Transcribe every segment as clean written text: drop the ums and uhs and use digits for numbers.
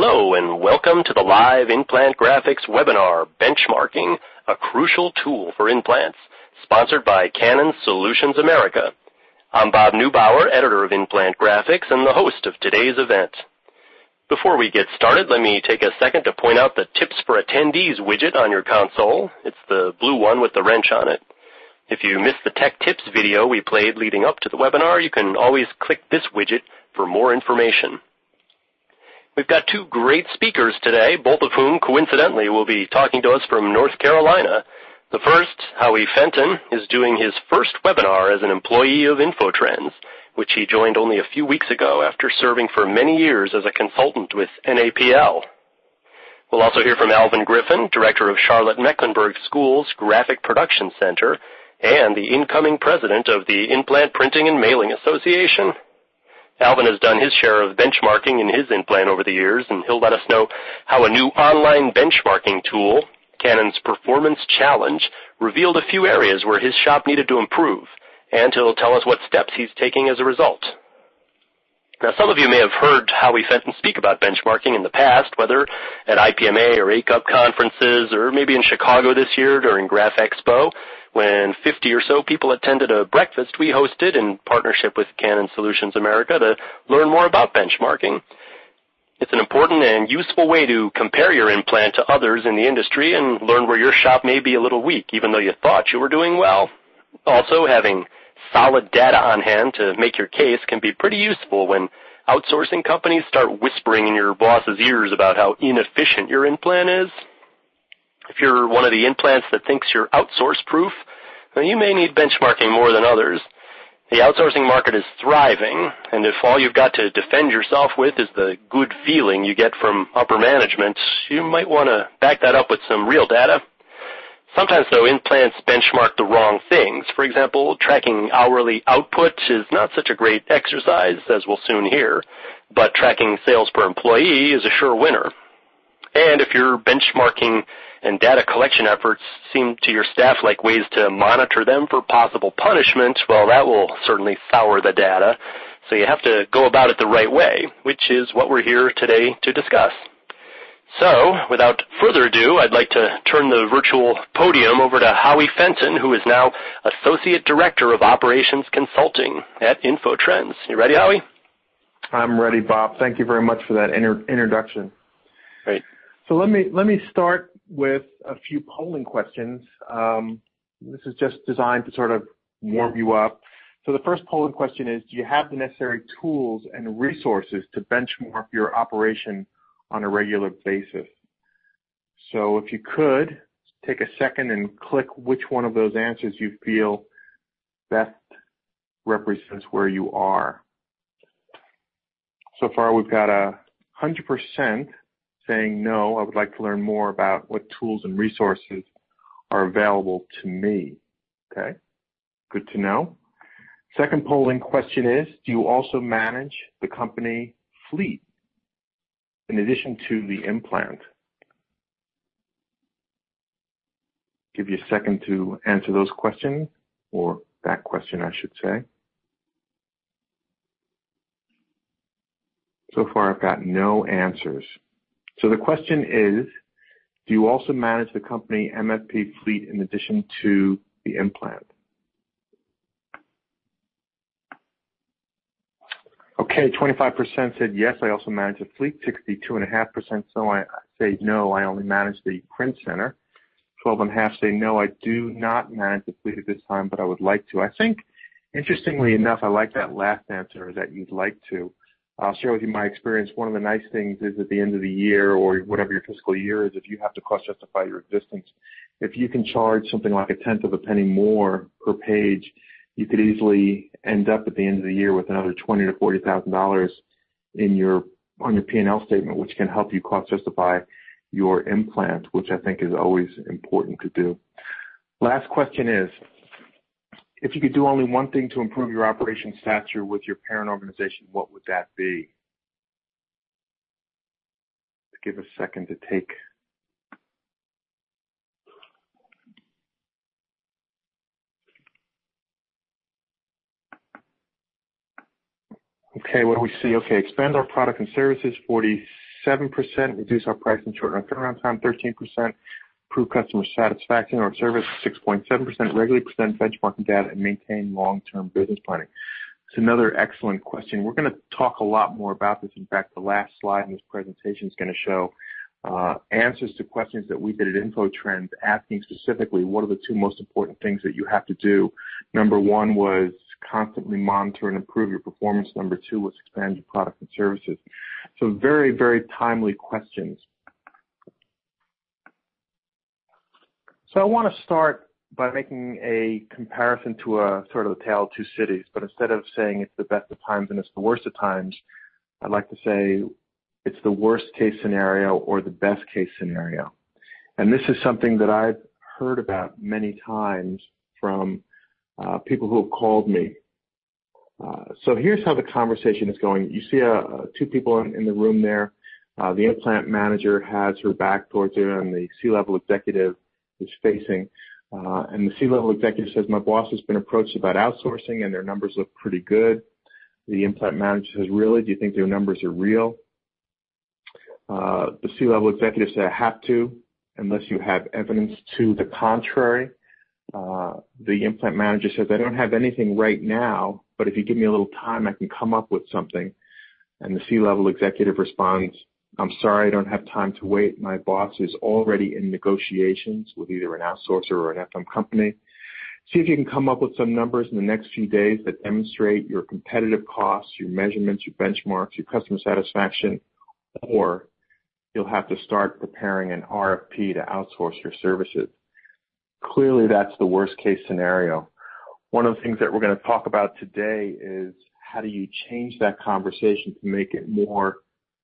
Hello and welcome to the live Implant Graphics webinar, Benchmarking, a Crucial Tool for Implants, sponsored by Canon Solutions America. I'm Bob Neubauer, editor of Implant Graphics and the host of today's event. Before we get started, let me take a second to point out the Tips for Attendees widget on your console. It's the blue one with the wrench on it. If you missed the Tech Tips video we played leading up to the webinar, you can always click this widget for more information. We've got two great speakers today, both of whom, coincidentally, will be talking to us from North Carolina. The first, Howie Fenton, is doing his first webinar as an employee of InfoTrends, which he joined only a few weeks ago after serving for many years as a consultant with NAPL. We'll also hear from Alvin Griffin, director of Charlotte Mecklenburg School's Graphic Production Center, and the incoming president of the Implant Printing and Mailing Association. Alvin has done his share of benchmarking in his implant over the years, and he'll let us know how a new online benchmarking tool, Canon's Performance Challenge, revealed a few areas where his shop needed to improve, and he'll tell us what steps he's taking as a result. Now, some of you may have heard Howie Fenton speak about benchmarking in the past, whether at IPMA or ACUP conferences, or maybe in Chicago this year during Graph Expo, when 50 or so people attended a breakfast we hosted in partnership with Canon Solutions America to learn more about benchmarking. It's an important and useful way to compare your implant to others in the industry and learn where your shop may be a little weak, even though you thought you were doing well. Also, having solid data on hand to make your case can be pretty useful when outsourcing companies start whispering in your boss's ears about how inefficient your implant is. If you're one of the implants that thinks you're outsource-proof, then you may need benchmarking more than others. The outsourcing market is thriving, and if all you've got to defend yourself with is the good feeling you get from upper management, you might want to back that up with some real data. Sometimes, though, implants benchmark the wrong things. For example, tracking hourly output is not such a great exercise, as we'll soon hear, but tracking sales per employee is a sure winner. And if your benchmarking and data collection efforts seem to your staff like ways to monitor them for possible punishment, well, that will certainly sour the data. So you have to go about it the right way, which is what we're here today to discuss. So, without further ado, I'd like to turn the virtual podium over to Howie Fenton, who is now Associate Director of Operations Consulting at InfoTrends. You ready, Howie? I'm ready, Bob. Thank you very much for that introduction. Great. So let me start with a few polling questions. This is just designed to sort of warm you up. So the first polling question is, do you have the necessary tools and resources to benchmark your operation on a regular basis? So if you could, take a second and click which one of those answers you feel best represents where you are. So far we've got 100% saying no, I would like to learn more about what tools and resources are available to me. Okay, good to know. Second polling question is, do you also manage the company fleet in addition to the implant? Give you a second to answer those questions, or that question, I should say. So far, I've got no answers. So the question is, do you also manage the company MFP fleet in addition to the implant? Okay, 25% said yes, I also manage the fleet. 62.5% so I say no, I only manage the print center. 12.5% say no, I do not manage the fleet at this time, but I would like to. I think, interestingly enough, I like that last answer, that you'd like to. I'll share with you my experience. One of the nice things is at the end of the year, or whatever your fiscal year is, if you have to cost justify your existence, if you can charge something like 1/10 of a penny more per page, you could easily end up at the end of the year with another $20,000 to $40,000 on your P&L statement, which can help you cost justify your implant, which I think is always important to do. Last question is, if you could do only one thing to improve your operation stature with your parent organization, what would that be? Give a second to take. Okay, what do we see? Okay, expand our product and services, 46. 7%, reduce our price and shorten our turnaround time 13%, improve customer satisfaction or service 6.7%, regularly present benchmarking data, and maintain long-term business planning. It's another excellent question. We're going to talk a lot more about this. In fact, the last slide in this presentation is going to show answers to questions that we did at InfoTrends, asking specifically what are the two most important things that you have to do. Number one was constantly monitor and improve your performance. Number two was expand your product and services. So very, very timely questions. So I want to start by making a comparison to a sort of a tale of two cities, but instead of saying it's the best of times and it's the worst of times, I'd like to say it's the worst case scenario or the best case scenario. And this is something that I've heard about many times from people who have called me. So here's how the conversation is going. You see two people in the room there. The implant manager has her back towards her and the C-level executive is facing. And the C-level executive says, my boss has been approached about outsourcing and their numbers look pretty good. The implant manager says, really? Do you think their numbers are real? The C-level executive said, I have to, unless you have evidence to the contrary. The implant manager says, I don't have anything right now, but if you give me a little time, I can come up with something. And the C-level executive responds, I'm sorry, I don't have time to wait. My boss is already in negotiations with either an outsourcer or an FM company. See if you can come up with some numbers in the next few days that demonstrate your competitive costs, your measurements, your benchmarks, your customer satisfaction, or you'll have to start preparing an RFP to outsource your services. Clearly, that's the worst case scenario. One of the things that we're going to talk about today is how do you change that conversation to make it more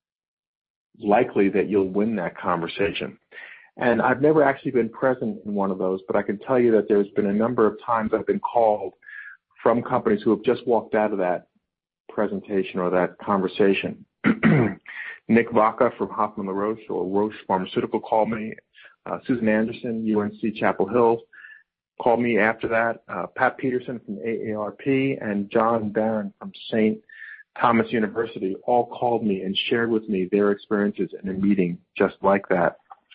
likely that you'll win that conversation. And I've never actually been present in one of those, but I can tell you that there's been a number of times I've been called from companies who have just walked out of that presentation or that conversation. Nick Vaca from Hoffman LaRoche or Roche Pharmaceutical called me. Susan Anderson, UNC Chapel Hill, called me after that. Pat Peterson from AARP and John Barron from St. Thomas University all called me and shared with me their experiences in a meeting just like that.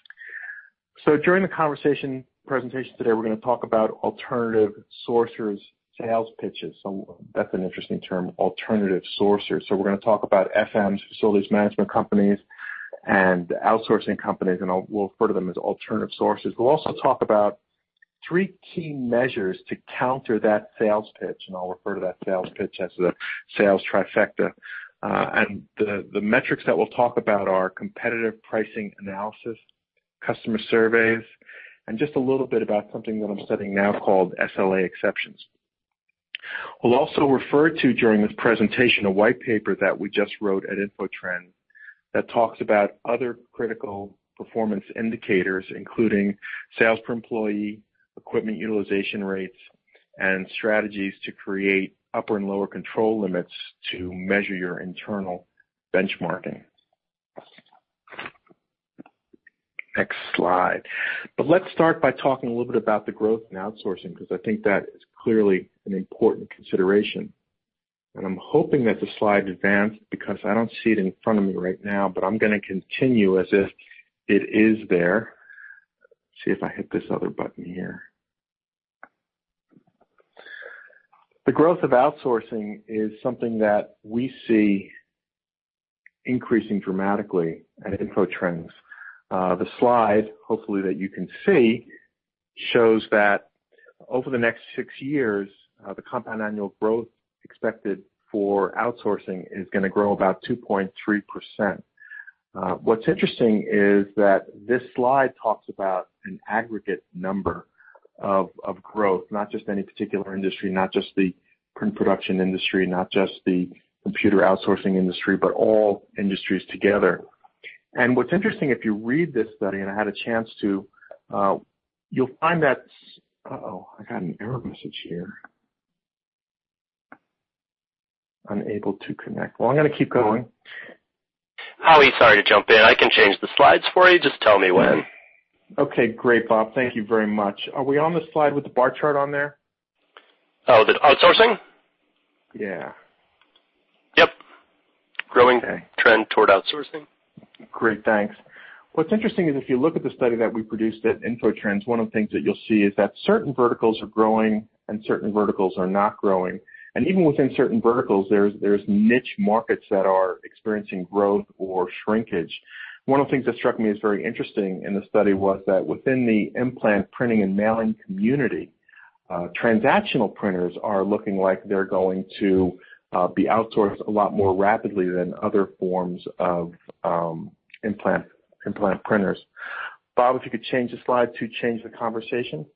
So during the presentation today, we're going to talk about alternative sourcers sales pitches. So that's an interesting term, alternative sourcers. So we're going to talk about FMs, facilities management companies, and outsourcing companies, and we'll refer to them as alternative sources. We'll also talk about three key measures to counter that sales pitch, and I'll refer to that sales pitch as the sales trifecta. And the metrics that we'll talk about are competitive pricing analysis, customer surveys, and just a little bit about something that I'm studying now called SLA exceptions. We'll also refer to during this presentation a white paper that we just wrote at InfoTrends that talks about other critical performance indicators, including sales per employee, equipment utilization rates, and strategies to create upper and lower control limits to measure your internal benchmarking. Next slide. But let's start by talking a little bit about the growth in outsourcing, because I think that is clearly an important consideration. And I'm hoping that the slide advanced because I don't see it in front of me right now, but I'm going to continue as if it is there. See if I hit this other button here. The growth of outsourcing is something that we see increasing dramatically at InfoTrends. The slide, hopefully that you can see, shows that over the next 6 years, the compound annual growth expected for outsourcing is going to grow about 2.3%. What's interesting is that this slide talks about an aggregate number of growth, not just any particular industry, not just the print production industry, not just the computer outsourcing industry, but all industries together. And what's interesting, if you read this study, and I had a chance to, you'll find that, I got an error message here. Unable to connect. Well, I'm going to keep going. Howie, sorry to jump in. I can change the slides for you. Just tell me when. Okay, great, Bob. Thank you very much. Are we on the slide with the bar chart on there? Oh, the outsourcing? Yeah. Yep. Growing trend toward outsourcing. Great, thanks. What's interesting is if you look at the study that we produced at InfoTrends, one of the things that you'll see is that certain verticals are growing and certain verticals are not growing. And even within certain verticals, there's niche markets that are experiencing growth or shrinkage. One of the things that struck me as very interesting in the study was that within the implant printing and mailing community, transactional printers are looking like they're going to be outsourced a lot more rapidly than other forms of implant printers. Bob, if you could change the slide to change the conversation.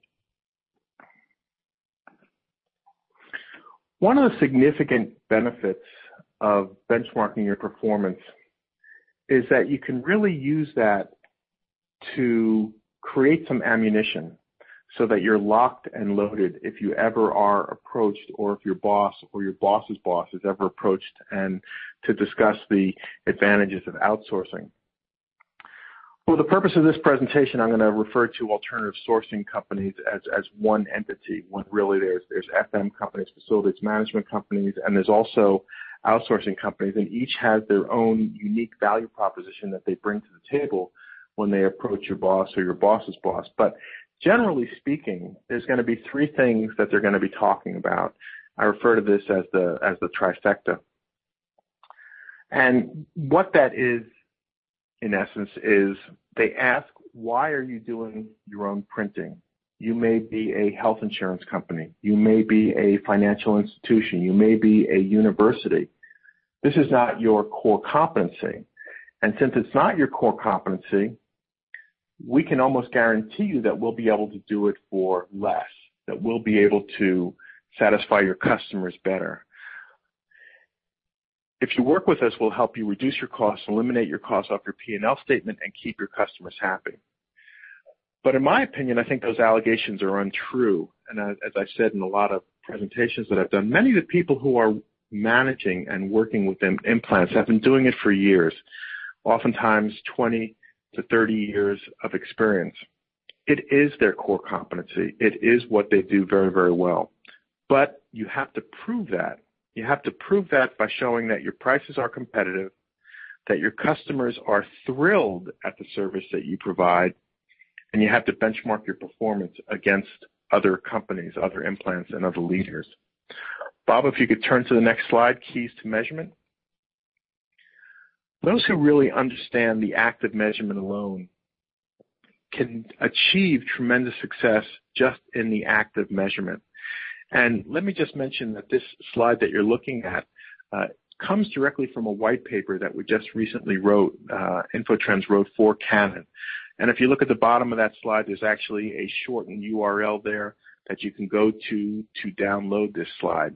One of the significant benefits of benchmarking your performance is that you can really use that to create some ammunition so that you're locked and loaded if you ever are approached, or if your boss or your boss's boss is ever approached and to discuss the advantages of outsourcing. For the purpose of this presentation, I'm going to refer to alternative sourcing companies as one entity, when really there's FM companies, facilities management companies, and there's also outsourcing companies, and each has their own unique value proposition that they bring to the table when they approach your boss or your boss's boss. But generally speaking, there's going to be three things that they're going to be talking about. I refer to this as the trifecta. And what that is, in essence, is they ask, why are you doing your own printing? You may be a health insurance company. You may be a financial institution. You may be a university. This is not your core competency. And since it's not your core competency, we can almost guarantee you that we'll be able to do it for less, that we'll be able to satisfy your customers better. If you work with us, we'll help you reduce your costs, eliminate your costs off your P&L statement, and keep your customers happy. But in my opinion, I think those allegations are untrue. And as I've said in a lot of presentations that I've done, many of the people who are managing and working with implants have been doing it for years, oftentimes 20 to 30 years of experience. It is their core competency. It is what they do very, very well. But you have to prove that. You have to prove that by showing that your prices are competitive, that your customers are thrilled at the service that you provide, and you have to benchmark your performance against other companies, other implants, and other leaders. Bob, if you could turn to the next slide, keys to measurement. Those who really understand the act of measurement alone can achieve tremendous success just in the act of measurement. And let me just mention that this slide that you're looking at comes directly from a white paper that we just recently wrote, InfoTrends wrote for Canon. And if you look at the bottom of that slide, there's actually a shortened URL there that you can go to download this slide.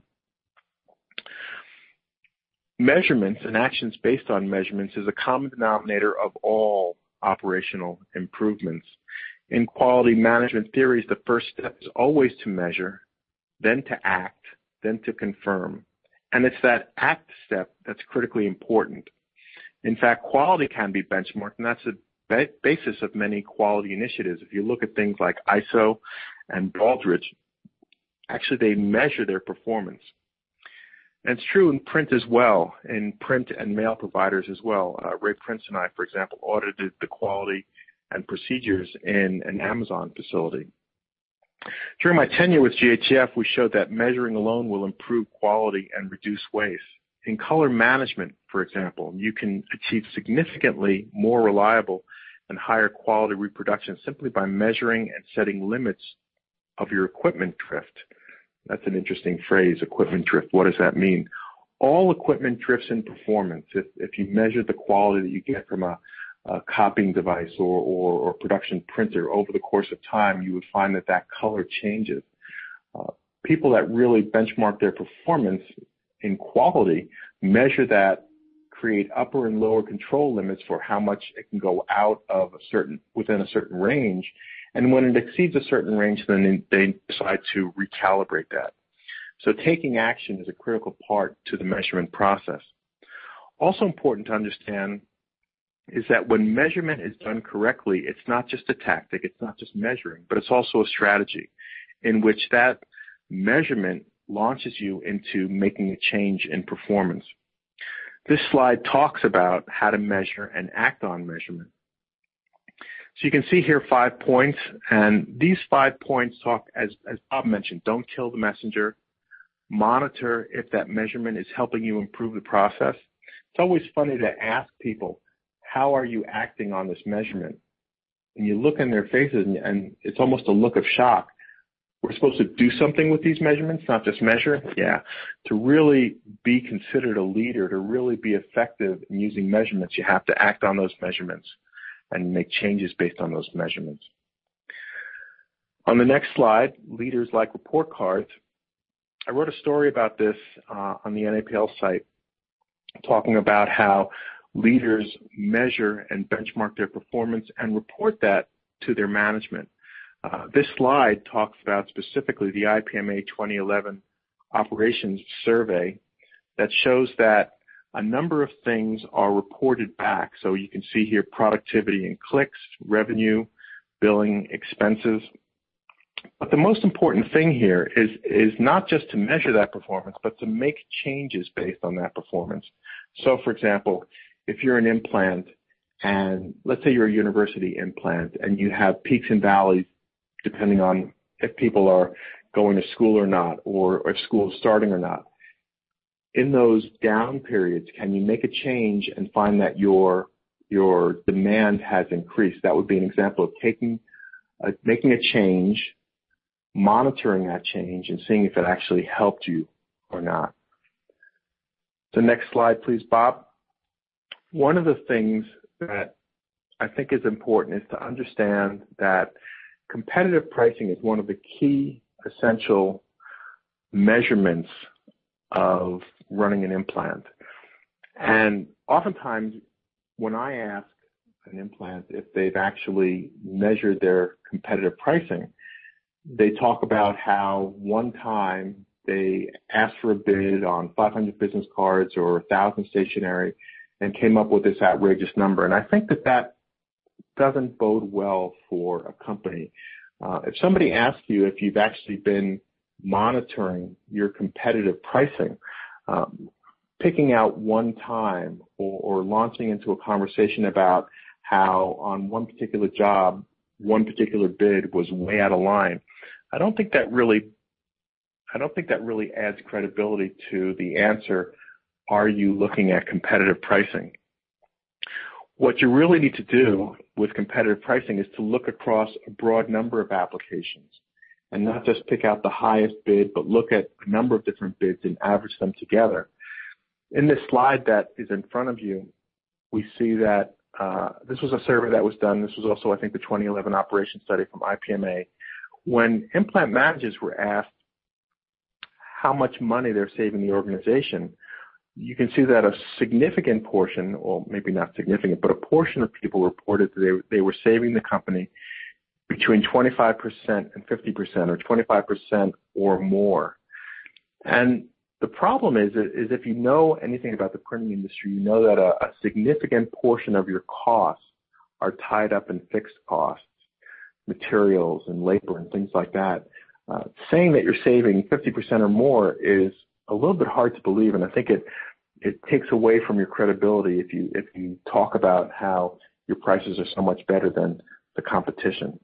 Measurements and actions based on measurements is a common denominator of all operational improvements. In quality management theories, the first step is always to measure, then to act, then to confirm. And it's that act step that's critically important. In fact, quality can be benchmarked, and that's the basis of many quality initiatives. If you look at things like ISO and Baldrige, actually they measure their performance. And it's true in print as well, in print and mail providers as well. Ray Prince and I, for example, audited the quality and procedures in an Amazon facility. During my tenure with GHF, we showed that measuring alone will improve quality and reduce waste. In color management, for example, you can achieve significantly more reliable and higher quality reproduction simply by measuring and setting limits of your equipment drift. That's an interesting phrase, equipment drift. What does that mean? All equipment drifts in performance. If you measure the quality that you get from a copying device or production printer over the course of time, you would find that color changes. People that really benchmark their performance in quality measure that, create upper and lower control limits for how much it can go out of within a certain range. And when it exceeds a certain range, then they decide to recalibrate that. So taking action is a critical part to the measurement process. Also important to understand is that when measurement is done correctly, it's not just a tactic, it's not just measuring, but it's also a strategy in which that measurement launches you into making a change in performance. This slide talks about how to measure and act on measurement. So you can see here 5 points, and these 5 points talk, as Bob mentioned, don't kill the messenger. Monitor if that measurement is helping you improve the process. It's always funny to ask people, how are you acting on this measurement? And you look in their faces, and it's almost a look of shock. We're supposed to do something with these measurements, not just measure? Yeah. To really be considered a leader, to really be effective in using measurements, you have to act on those measurements and make changes based on those measurements. On the next slide, leaders like report cards. I wrote a story about this on the NAPL site, talking about how leaders measure and benchmark their performance and report that to their management. This slide talks about specifically the IPMA 2011 operations survey that shows that a number of things are reported back. So you can see here productivity in clicks, revenue, billing, expenses. But the most important thing here is not just to measure that performance, but to make changes based on that performance. So, for example, if you're an implant, and let's say you're a university implant, and you have peaks and valleys depending on if people are going to school or not, or if school is starting or not. In those down periods, can you make a change and find that your demand has increased? That would be an example of making a change, monitoring that change, and seeing if it actually helped you or not. The next slide, please, Bob. One of the things that I think is important is to understand that competitive pricing is one of the key essential measurements of running an implant. And oftentimes when I ask an implant if they've actually measured their competitive pricing, they talk about how one time they asked for a bid on 500 business cards or 1,000 stationery and came up with this outrageous number. And I think that doesn't bode well for a company. If somebody asks you if you've actually been monitoring your competitive pricing, picking out one time or launching into a conversation about how on one particular job, one particular bid was way out of line, I don't think that really adds credibility to the answer, are you looking at competitive pricing? What you really need to do with competitive pricing is to look across a broad number of applications and not just pick out the highest bid, but look at a number of different bids and average them together. In this slide that is in front of you, we see that this was a survey that was done. This was also, I think, the 2011 operation study from IPMA. When implant managers were asked how much money they're saving the organization, you can see that a significant portion, or maybe not significant, but a portion of people reported that they were saving the company between 25% and 50%, or 25% or more. And the problem is if you know anything about the printing industry, you know that a significant portion of your costs are tied up in fixed costs, materials and labor and things like that. Saying that you're saving 50% or more is a little bit hard to believe, and I think it takes away from your credibility if you talk about how your prices are so much better than the competition.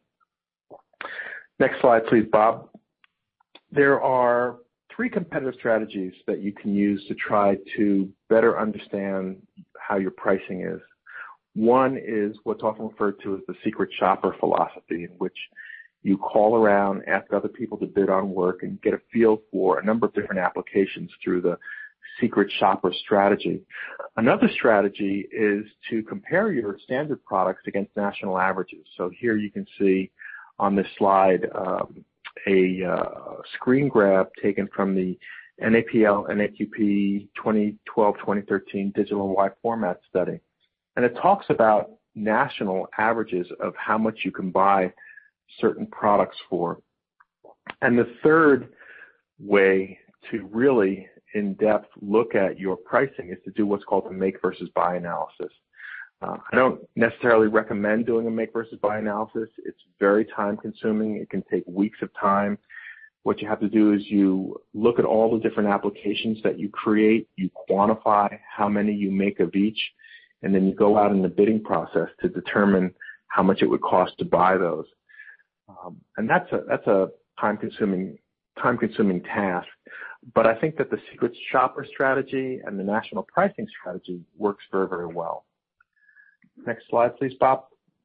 Next slide, please, Bob. There are 3 competitive strategies that you can use to try to better understand how your pricing is. One is what's often referred to as the secret shopper philosophy, in which you call around, ask other people to bid on work, and get a feel for a number of different applications through the secret shopper strategy. Another strategy is to compare your standard products against national averages. So here you can see on this slide a screen grab taken from the NAPL NAQP 2012-2013 digital and wide format study. And it talks about national averages of how much you can buy certain products for. And the third way to really in-depth look at your pricing is to do what's called a make versus buy analysis. I don't necessarily recommend doing a make versus buy analysis. It's very time consuming. It can take weeks of time. What you have to do is you look at all the different applications that you create, you quantify how many you make of each, and then you go out in the bidding process to determine how much it would cost to buy those. And that's a time-consuming task. But I think that the secret shopper strategy and the national pricing strategy works very, very well. Next slide, please, Bob.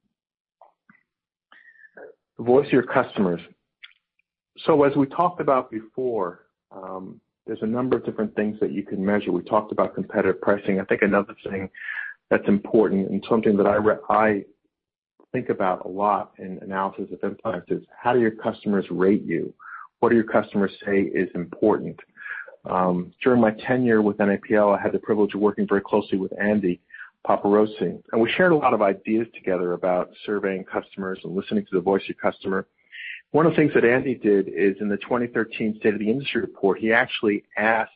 The voice of your customers. So as we talked about before, there's a number of different things that you can measure. We talked about competitive pricing. I think another thing that's important and something that I think about a lot in analysis of implants is how do your customers rate you? What do your customers say is important? During my tenure with NAPL, I had the privilege of working very closely with Andy Paparosi, and we shared a lot of ideas together about surveying customers and listening to the voice of your customer. One of the things that Andy did is in the 2013 State of the Industry report, he actually asked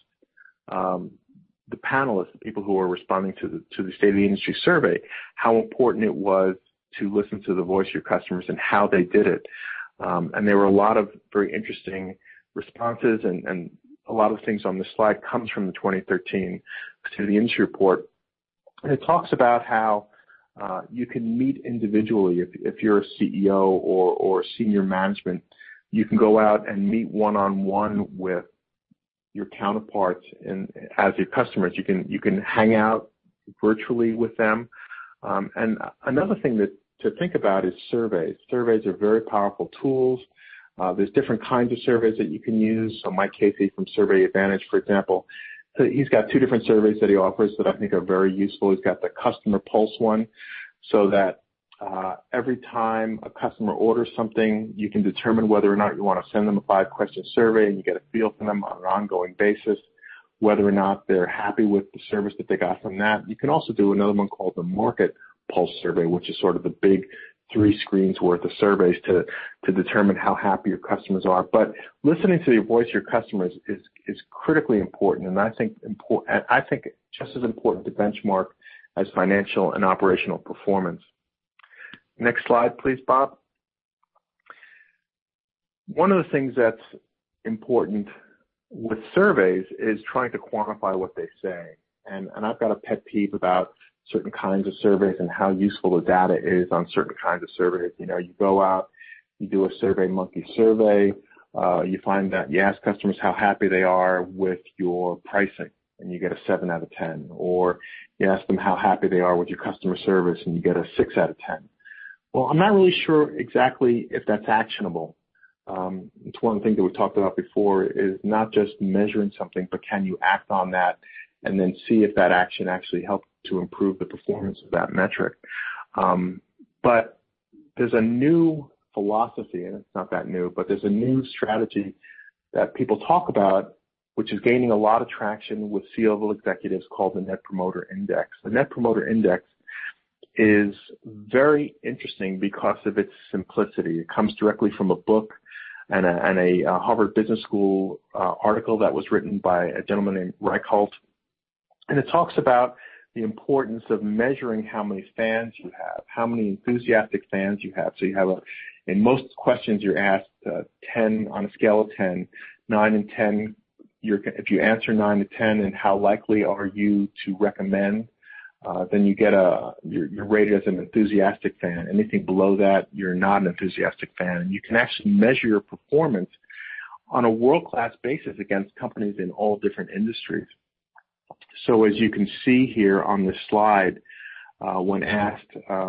the panelists, the people who were responding to the State of the Industry survey, how important it was to listen to the voice of your customers and how they did it. And there were a lot of very interesting responses, and a lot of things on this slide comes from the 2013 State of the Industry report. And it talks about how you can meet individually. If you're a CEO or senior management, you can go out and meet one-on-one with your counterparts as your customers. You can hang out virtually with them. And another thing to think about is surveys. Surveys are very powerful tools. There's different kinds of surveys that you can use. So Mike Casey from Survey Advantage, for example, he's got two different surveys that he offers that I think are very useful. He's got the customer pulse one, so that every time a customer orders something, you can determine whether or not you want to send them a 5-question survey, and you get a feel from them on an ongoing basis, whether or not they're happy with the service that they got from that. You can also do another one called the Market Pulse Survey, which is sort of the big 3 screens worth of surveys to determine how happy your customers are. But listening to the voice of your customers is critically important, and I think just as important to benchmark as financial and operational performance. Next slide, please, Bob. One of the things that's important with surveys is trying to quantify what they say. And I've got a pet peeve about certain kinds of surveys and how useful the data is on certain kinds of surveys. You know, you go out, you do a SurveyMonkey survey, you find that you ask customers how happy they are with your pricing, and you get a 7 out of 10. Or you ask them how happy they are with your customer service, and you get a 6 out of 10. Well, I'm not really sure exactly if that's actionable. It's one thing that we talked about before is not just measuring something, but can you act on that and then see if that action actually helped to improve the performance of that metric. But there's a new philosophy, and it's not that new, but there's a new strategy that people talk about, which is gaining a lot of traction with C-level executives, called the Net Promoter Index. The Net Promoter Index is very interesting because of its simplicity. It comes directly from a book and a Harvard Business School article that was written by a gentleman named Reichholdt. And it talks about the importance of measuring how many fans you have, how many enthusiastic fans you have. So you have in most questions you're asked 10 on a scale of 10, 9 and 10. If you answer 9 to 10 and how likely are you to recommend, then you get you're rated as an enthusiastic fan. Anything below that, you're not an enthusiastic fan. And you can actually measure your performance on a world-class basis against companies in all different industries. So as you can see here on this slide, when asked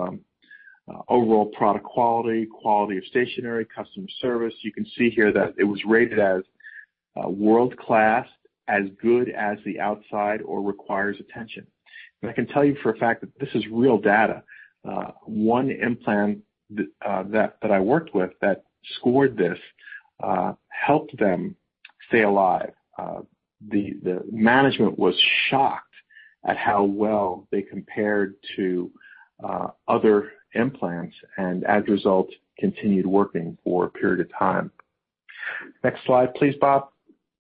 overall product quality, quality of stationery, customer service, you can see here that it was rated as world-class, as good as the outside, or requires attention. And I can tell you for a fact that this is real data. One implant that I worked with that scored this helped them stay alive. The management was shocked at how well they compared to other implants, and as a result, continued working for a period of time. Next slide, please, Bob.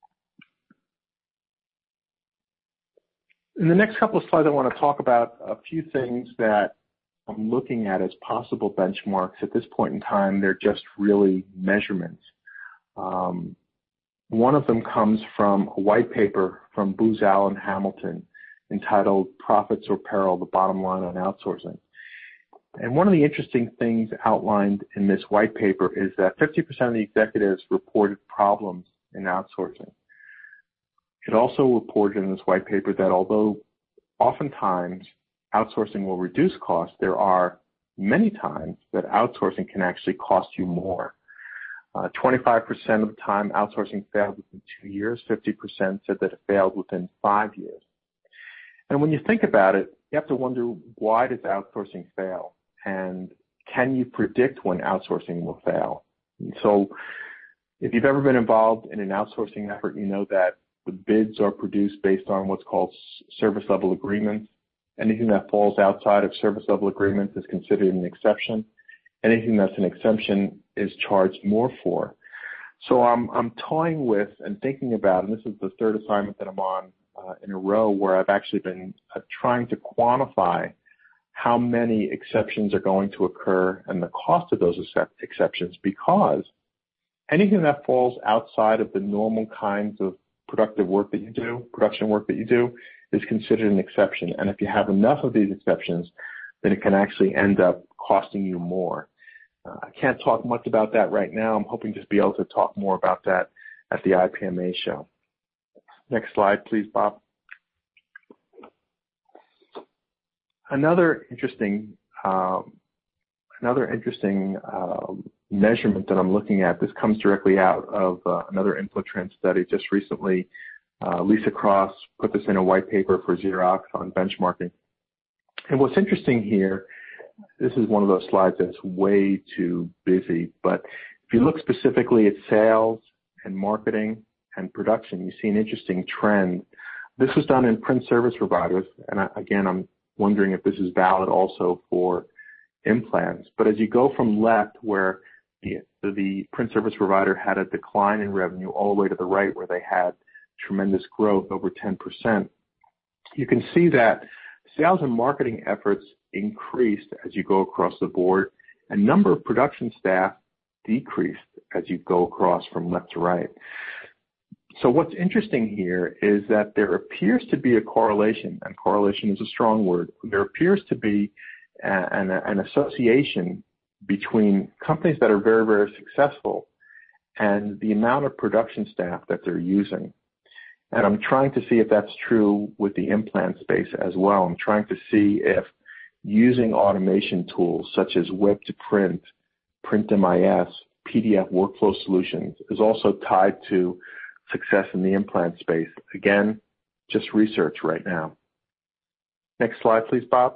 In the next couple of slides, I want to talk about a few things that I'm looking at as possible benchmarks. At this point in time, they're just really measurements. One of them comes from a white paper from Booz Allen Hamilton entitled Profits or Peril, the Bottom Line on Outsourcing. And one of the interesting things outlined in this white paper is that 50% of the executives reported problems in outsourcing. It also reported in this white paper that although oftentimes outsourcing will reduce costs, there are many times that outsourcing can actually cost you more. 25% of the time outsourcing failed within 2 years, 50% said that it failed within 5 years. And when you think about it, you have to wonder, why does outsourcing fail? And can you predict when outsourcing will fail? And so if you've ever been involved in an outsourcing effort, you know that the bids are produced based on what's called service level agreements. Anything that falls outside of service level agreements is considered an exception. Anything that's an exception is charged more for. So I'm toying with and thinking about, and this is the third assignment that I'm on in a row, where I've actually been trying to quantify how many exceptions are going to occur and the cost of those exceptions, because anything that falls outside of the normal kinds of production work that you do, is considered an exception. And if you have enough of these exceptions, then it can actually end up costing you more. I can't talk much about that right now. I'm hoping to be able to talk more about that at the IPMA show. Next slide, please, Bob. Another interesting measurement that I'm looking at, this comes directly out of another InfoTrend study just recently. Lisa Cross put this in a white paper for Xerox on benchmarking. And what's interesting here, this is one of those slides that's way too busy, but if you look specifically at sales and marketing and production, you see an interesting trend. This was done in print service providers, and again, I'm wondering if this is valid also for implants. But as you go from left, where the print service provider had a decline in revenue, all the way to the right, where they had tremendous growth, over 10%, you can see that sales and marketing efforts increased as you go across the board, and number of production staff decreased as you go across from left to right. So what's interesting here is that there appears to be a correlation, and correlation is a strong word. There appears to be an association between companies that are very, very successful and the amount of production staff that they're using. And I'm trying to see if that's true with the implant space as well. I'm trying to see if using automation tools such as web to print, print MIS, PDF workflow solutions is also tied to success in the implant space. Again, just research right now. Next slide, please, Bob.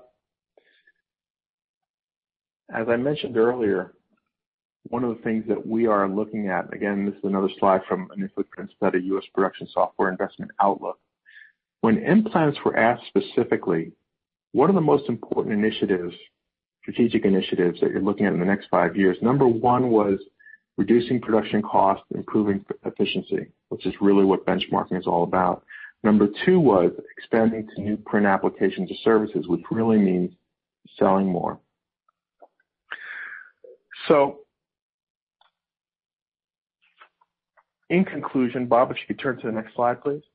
As I mentioned earlier, one of the things that we are looking at, again, this is another slide from an InfoTrend study, U.S. Production Software Investment Outlook. When implants were asked specifically, what are the most important initiatives, strategic initiatives that you're looking at in the next 5 years? Number one was reducing production costs, improving efficiency, which is really what benchmarking is all about. Number two was expanding to new print applications or services, which really means selling more. So, in conclusion, Bob, if you could turn to the next slide, please.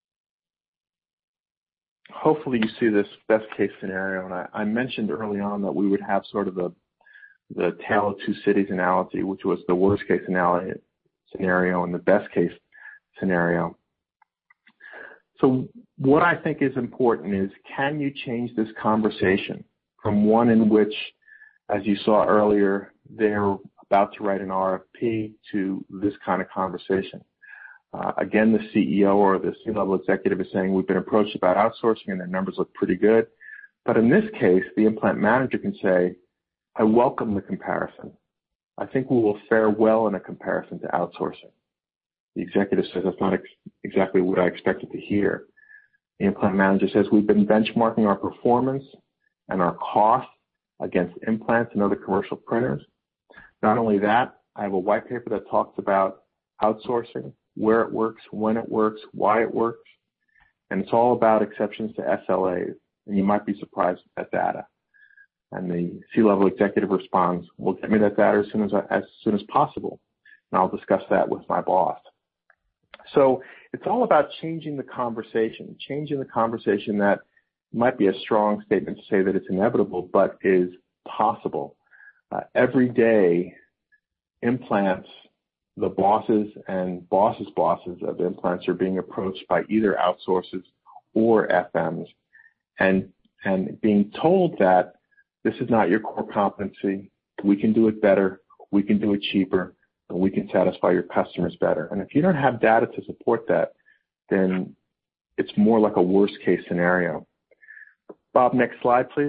Hopefully you see this best case scenario, and I mentioned early on that we would have sort of the tale of two cities analogy, which was the worst case scenario and the best case scenario. So what I think is important is, can you change this conversation from one in which, as you saw earlier, they're about to write an RFP to this kind of conversation? Again, the CEO or the C-level executive is saying, we've been approached about outsourcing and their numbers look pretty good. But in this case, the implant manager can say, I welcome the comparison. I think we will fare well in a comparison to outsourcing. The executive says, that's not exactly what I expected to hear. The implant manager says, we've been benchmarking our performance and our costs against implants and other commercial printers. Not only that, I have a white paper that talks about outsourcing, where it works, when it works, why it works, and it's all about exceptions to SLAs, and you might be surprised at data. And the C-level executive responds, well, get me that data as soon as possible, and I'll discuss that with my boss. So it's all about changing the conversation that might be a strong statement to say that it's inevitable, but is possible. Every day, implants, the bosses and bosses' bosses of implants are being approached by either outsources or FMs and being told that this is not your core competency. We can do it better. We can do it cheaper. And we can satisfy your customers better. And if you don't have data to support that, then it's more like a worst case scenario. Bob, next slide, please.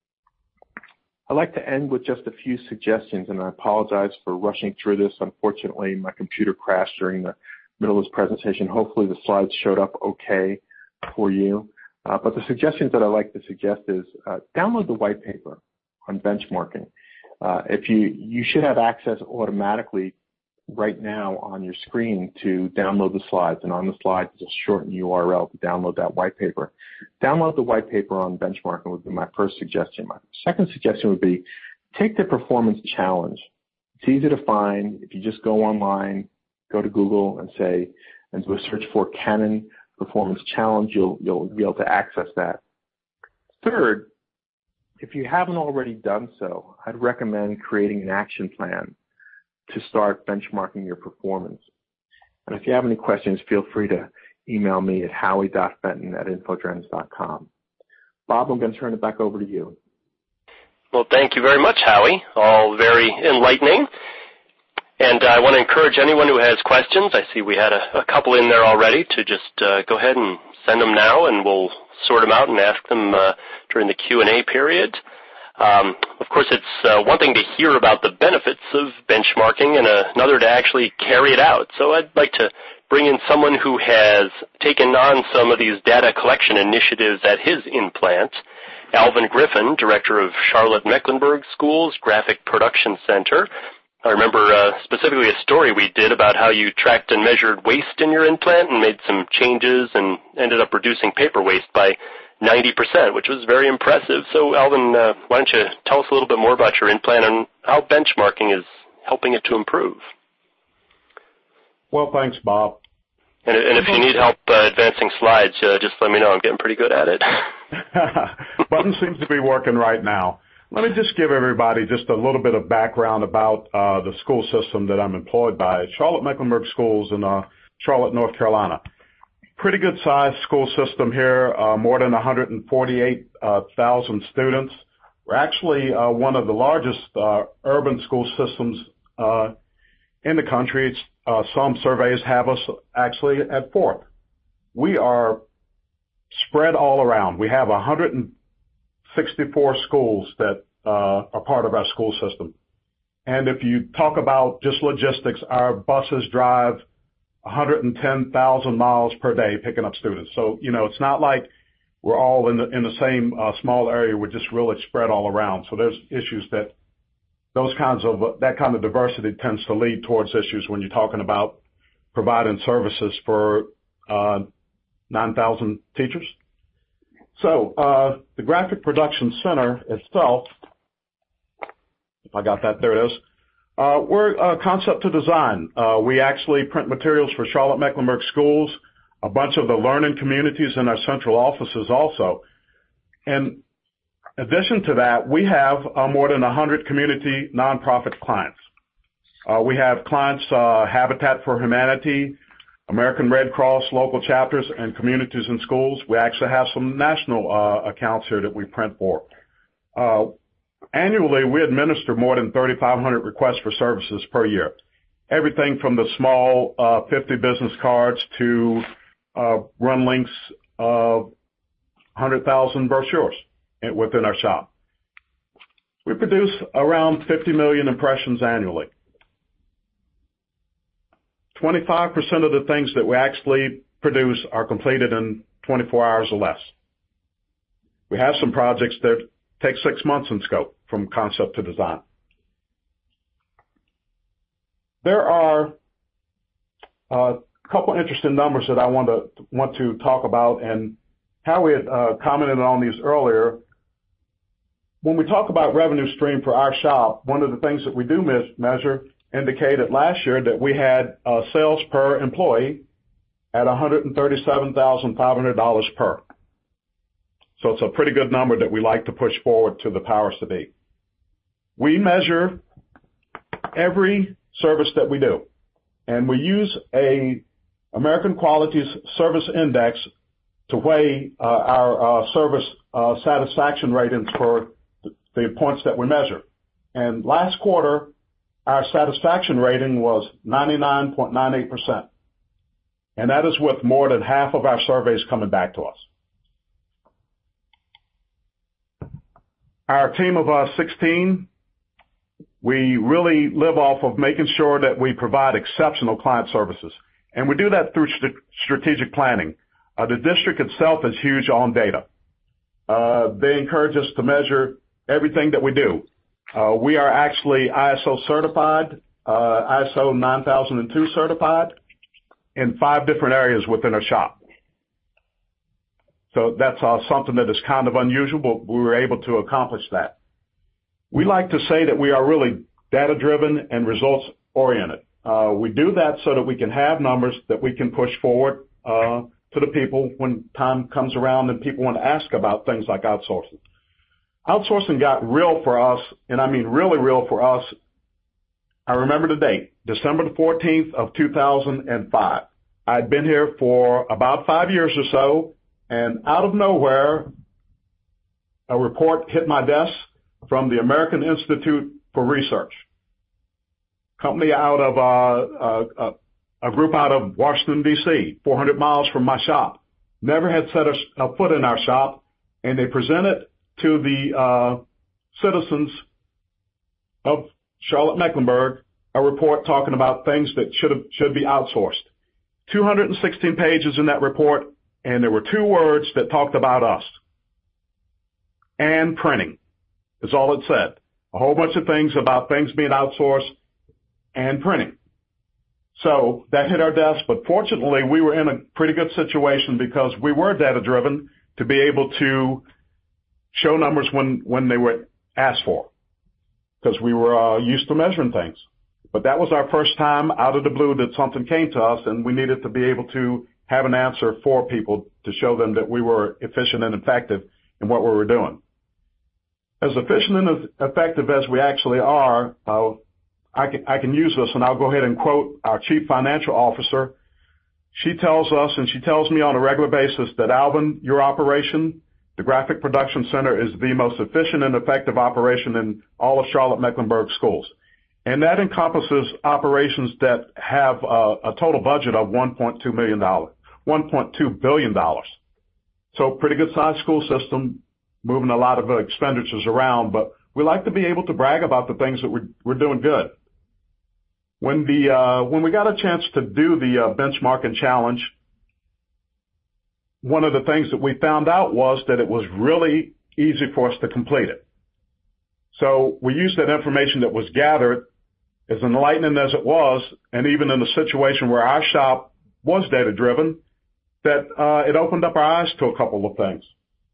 I'd like to end with just a few suggestions, and I apologize for rushing through this. Unfortunately, my computer crashed during the middle of this presentation. Hopefully the slides showed up okay for you. But the suggestions that I'd like to suggest is download the white paper on benchmarking. If you should have access automatically right now on your screen to download the slides, and on the slides is a shortened URL to download that white paper. Download the white paper on benchmarking would be my first suggestion. My second suggestion would be take the performance challenge. It's easy to find. If you just go online, go to Google and do a search for Canon Performance Challenge, you'll be able to access that. Third, if you haven't already done so, I'd recommend creating an action plan to start benchmarking your performance. And if you have any questions, feel free to email me at howie.fenton@infodrens.com. Bob, I'm going to turn it back over to you. Well, thank you very much, Howie. All very enlightening. And I want to encourage anyone who has questions, I see we had a couple in there already, to just go ahead and send them now, and we'll sort them out and ask them during the Q&A period. Of course, it's one thing to hear about the benefits of benchmarking and another to actually carry it out. So I'd like to bring in someone who has taken on some of these data collection initiatives at his implant, Alvin Griffin, director of Charlotte-Mecklenburg School's Graphic Production Center. I remember specifically a story we did about how you tracked and measured waste in your implant and made some changes and ended up reducing paper waste by 90%, which was very impressive. So, Alvin, why don't you tell us a little bit more about your implant and how benchmarking is helping it to improve? Well, thanks, Bob. And if you need help advancing slides, just let me know. I'm getting pretty good at it. Button seems to be working right now. Let me just give everybody just a little bit of background about the school system that I'm employed by. Charlotte-Mecklenburg Schools in Charlotte, North Carolina. Pretty good sized school system here, more than 148,000 students. We're actually one of the largest urban school systems in the country. Some surveys have us actually at fourth. We are spread all around. We have 164 schools that are part of our school system. And if you talk about just logistics, our buses drive 110,000 miles per day picking up students. So, it's not like we're all in the same small area. We're just really spread all around. So there's issues that that kind of diversity tends to lead towards issues when you're talking about providing services for 9,000 teachers. So the Graphic Production Center itself, if I got that, there it is. We're concept to design. We actually print materials for Charlotte-Mecklenburg Schools, a bunch of the learning communities in our central offices also. In addition to that, we have more than 100 community nonprofit clients. We have clients, Habitat for Humanity, American Red Cross, local chapters, and communities and schools. We actually have some national accounts here that we print for. Annually, we administer more than 3,500 requests for services per year. Everything from the small 50 business cards to run links of 100,000 brochures within our shop. We produce around 50 million impressions annually. 25% of the things that we actually produce are completed in 24 hours or less. We have some projects that take 6 months in scope from concept to design. There are a couple interesting numbers that I want to talk about, and Howie had commented on these earlier. When we talk about revenue stream for our shop, one of the things that we do measure indicated last year that we had sales per employee at $137,500 per. So it's a pretty good number that we like to push forward to the powers to be. We measure every service that we do, and we use a American Quality Service Index to weigh our service satisfaction ratings for the points that we measure. And last quarter, our satisfaction rating was 99.98%. And that is with more than half of our surveys coming back to us. Our team of 16, we really live off of making sure that we provide exceptional client services. And we do that through strategic planning. The district itself is huge on data. They encourage us to measure everything that we do. We are actually ISO certified, ISO 9002 certified in 5 different areas within our shop. So that's something that is kind of unusual, but we were able to accomplish that. We like to say that we are really data-driven and results-oriented. We do that so that we can have numbers that we can push forward to the people when time comes around and people want to ask about things like outsourcing. Outsourcing got real for us, and I mean really real for us. I remember the date, December the 14th of 2005. I'd been here for about 5 years or so, and out of nowhere, a report hit my desk from the American Institute for Research, company out of a group out of Washington, D.C., 400 miles from my shop. Never had set a foot in our shop, and they presented to the citizens of Charlotte-Mecklenburg a report talking about things that should be outsourced. 216 pages in that report, and there were 2 words that talked about us. And printing is all it said. A whole bunch of things about things being outsourced and printing. So that hit our desk, but fortunately we were in a pretty good situation because we were data-driven to be able to show numbers when they were asked for, because we were used to measuring things. But that was our first time out of the blue that something came to us, and we needed to be able to have an answer for people to show them that we were efficient and effective in what we were doing. As efficient and as effective as we actually are, I can use this, and I'll go ahead and quote our Chief Financial Officer. She tells us, and she tells me on a regular basis, that, Alvin, your operation, the Graphic Production Center, is the most efficient and effective operation in all of Charlotte-Mecklenburg schools. And that encompasses operations that have a total budget of $1.2 billion. So pretty good sized school system, moving a lot of expenditures around, but we like to be able to brag about the things that we're doing good. When we got a chance to do the benchmarking challenge, one of the things that we found out was that it was really easy for us to complete it. So we used that information that was gathered, as enlightening as it was, and even in a situation where our shop was data-driven, that it opened up our eyes to a couple of things.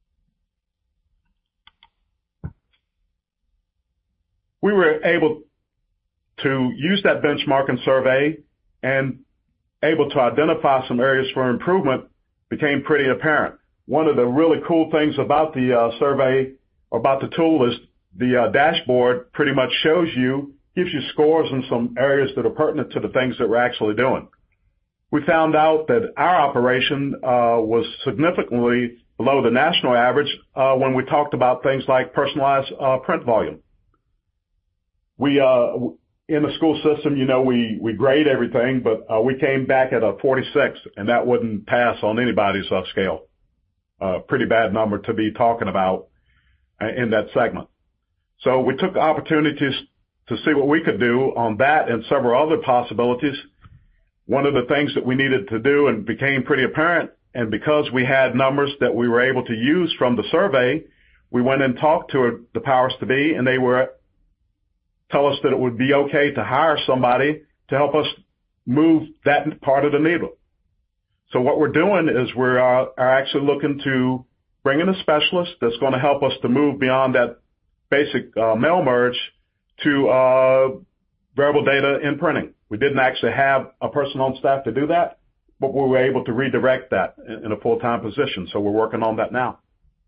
We were able to use that benchmarking survey and able to identify some areas for improvement became pretty apparent. One of the really cool things about the survey, or about the tool, is the dashboard pretty much shows you, gives you scores in some areas that are pertinent to the things that we're actually doing. We found out that our operation was significantly below the national average when we talked about things like personalized print volume. We in the school system, we grade everything, but we came back at a 46, and that wouldn't pass on anybody's scale. Pretty bad number to be talking about in that segment. So we took opportunities to see what we could do on that and several other possibilities. One of the things that we needed to do, and became pretty apparent, and because we had numbers that we were able to use from the survey, we went and talked to the powers to be, and they tell us that it would be okay to hire somebody to help us move that part of the needle. So what we're doing is we are actually looking to bring in a specialist that's going to help us to move beyond that basic mail merge to variable data in printing. We didn't actually have a person on staff to do that, but we were able to redirect that in a full-time position. So we're working on that now.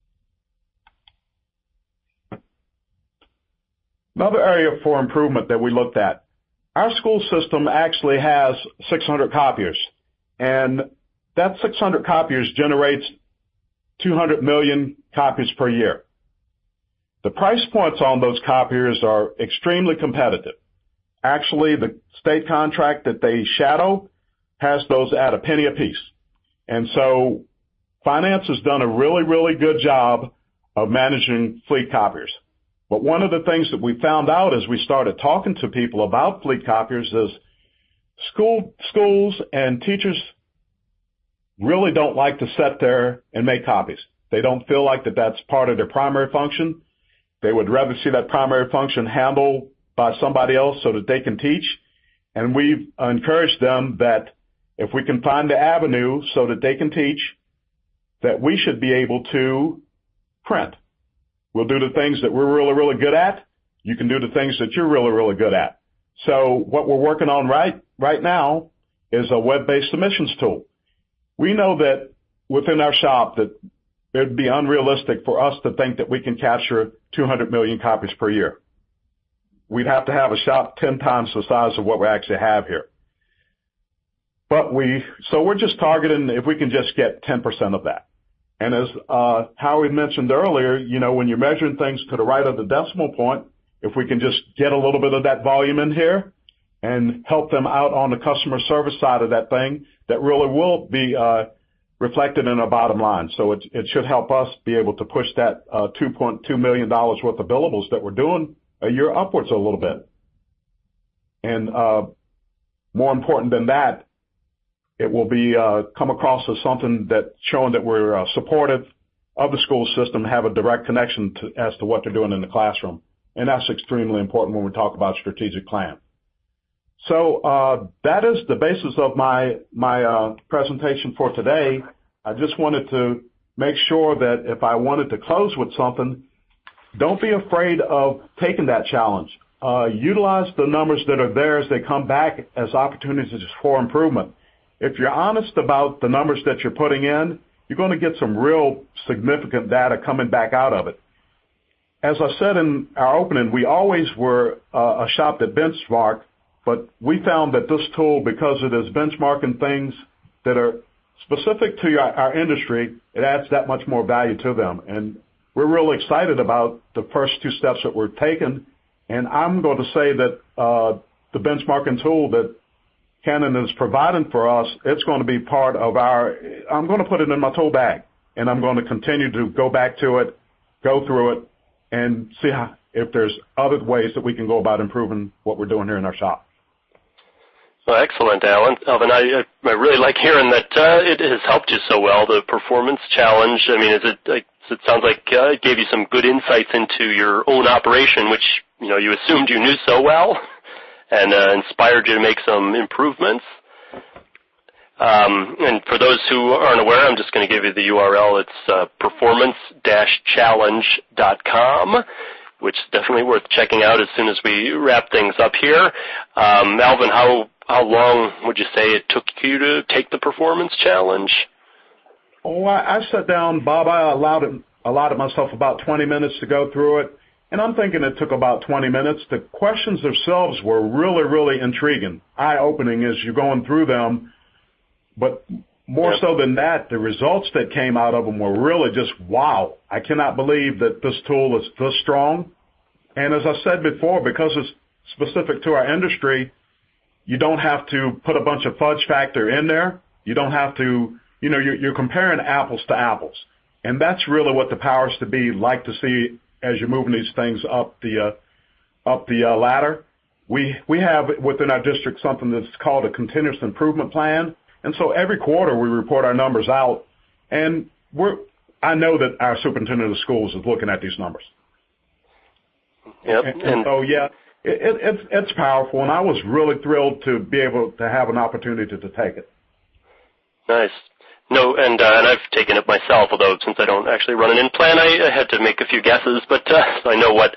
Another area for improvement that we looked at, our school system actually has 600 copiers, and that 600 copiers generates 200 million copies per year. The price points on those copiers are extremely competitive. Actually, the state contract that they shadow has those at a penny apiece. And so finance has done a really, really good job of managing fleet copiers. But one of the things that we found out as we started talking to people about fleet copiers is schools and teachers really don't like to sit there and make copies. They don't feel like that's part of their primary function. They would rather see that primary function handled by somebody else so that they can teach. And we've encouraged them that if we can find the avenue so that they can teach, that we should be able to print. We'll do the things that we're really, really good at. You can do the things that you're really, really good at. So what we're working on right now is a web-based submissions tool. We know that within our shop that it would be unrealistic for us to think that we can capture 200 million copies per year. We'd have to have a shop 10 times the size of what we actually have here. So we're just targeting if we can just get 10% of that. And as Howie mentioned earlier, when you're measuring things to the right of the decimal point, if we can just get a little bit of that volume in here and help them out on the customer service side of that thing, that really will be reflected in our bottom line. So it should help us be able to push that $2.2 million worth of billables that we're doing a year upwards a little bit. And more important than that, it will be come across as something that showing that we're supportive of the school system, have a direct connection as to what they're doing in the classroom. And that's extremely important when we talk about strategic plan. So that is the basis of my presentation for today. I just wanted to make sure that if I wanted to close with something, don't be afraid of taking that challenge. Utilize the numbers that are there as they come back as opportunities for improvement. If you're honest about the numbers that you're putting in, you're going to get some real significant data coming back out of it. As I said in our opening, we always were a shop that benchmarked, but we found that this tool, because it is benchmarking things that are specific to our industry, it adds that much more value to them. And we're really excited about the first two steps that we're taking. And I'm going to say that the benchmarking tool that Canon is providing for us, it's going to be part of I'm going to put it in my tool bag, and I'm going to continue to go back to it, go through it, and see if there's other ways that we can go about improving what we're doing here in our shop. Well, excellent, Alvin. I really like hearing that it has helped you so well, the performance challenge. I mean, it sounds like it gave you some good insights into your own operation, which, you assumed you knew so well, and inspired you to make some improvements. And for those who aren't aware, I'm just going to give you the URL. It's performance-challenge.com, which is definitely worth checking out as soon as we wrap things up here. Alvin, how long would you say it took you to take the performance challenge? Oh, I sat down, Bob. I allotted myself about 20 minutes to go through it. And I'm thinking it took about 20 minutes. The questions themselves were really, really intriguing, eye-opening as you're going through them. But more so than that, the results that came out of them were really just, wow. I cannot believe that this tool is this strong. And as I said before, because it's specific to our industry, you don't have to put a bunch of fudge factor in there. You don't have to, you're comparing apples to apples. And that's really what the powers to be like to see as you're moving these things up the ladder. We have within our district something that's called a continuous improvement plan. And so every quarter we report our numbers out, and I know that our superintendent of schools is looking at these numbers. Yep. And so, yeah, it's powerful, and I was really thrilled to be able to have an opportunity to take it. Nice. No, and I've taken it myself, although since I don't actually run an in-plan, I had to make a few guesses, but so I know what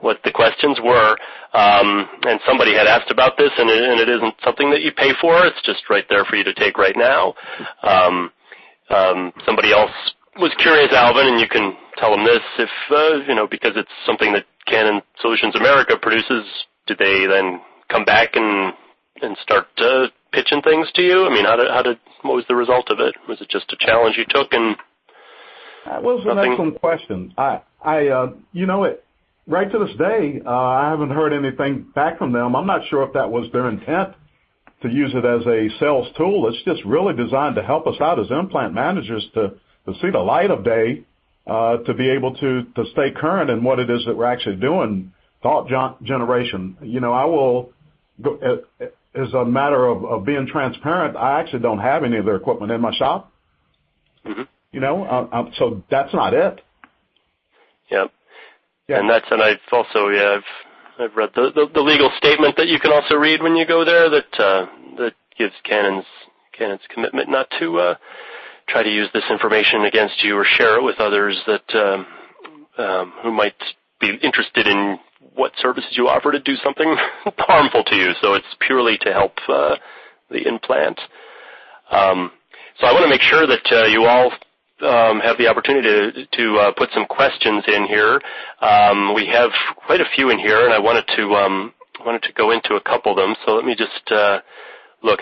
what the questions were. And somebody had asked about this, and it isn't something that you pay for. It's just right there for you to take right now. Somebody else was curious, Alvin, and you can tell them this, if, because it's something that Canon Solutions America produces, do they then come back and start pitching things to you? I mean, what was the result of it? Was it just a challenge you took and that was an excellent question. Right to this day, I haven't heard anything back from them. I'm not sure if that was their intent to use it as a sales tool. It's just really designed to help us out as implant managers to see the light of day, to be able to stay current in what it is that we're actually doing. Thought generation. I will go, as a matter of being transparent, I actually don't have any of their equipment in my shop. Mm-hmm. So that's not it. Yep. Yeah. And I've also, I've read the legal statement that you can also read when you go there that gives Canon's commitment not to try to use this information against you or share it with others that who might be interested in what services you offer to do something harmful to you. So it's purely to help the implant. So I want to make sure that you all have the opportunity to put some questions in here. We have quite a few in here, and I wanted to go into a couple of them. So let me just look.